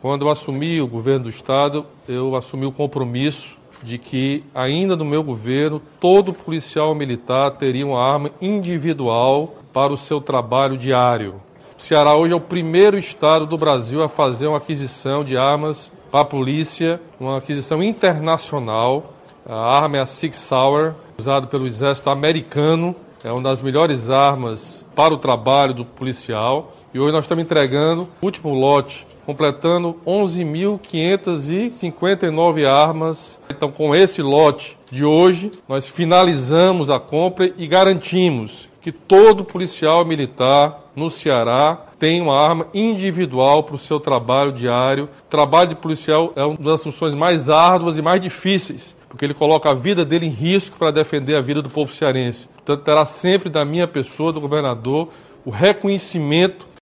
Quando eu assumi o governo do Estado, eu assumi o compromisso de que, ainda no meu governo, todo policial militar teria uma arma individual para o seu trabalho diário. O Ceará hoje é o primeiro estado do Brasil a fazer uma aquisição de armas para a polícia, uma aquisição internacional. A arma é a Sig Sauer, usada pelo exército americano, é uma das melhores armas para o trabalho do policial. E hoje nós estamos entregando o último lote, completando 11.559 armas. Então, com esse lote de hoje, nós finalizamos a compra e garantimos que todo policial militar no Ceará tem uma arma individual para o seu trabalho diário. O trabalho de policial é uma das funções mais árduas e mais difíceis, porque ele coloca a vida dele em risco para defender a vida do povo cearense. Portanto, terá sempre da minha pessoa, do governador, o reconhecimento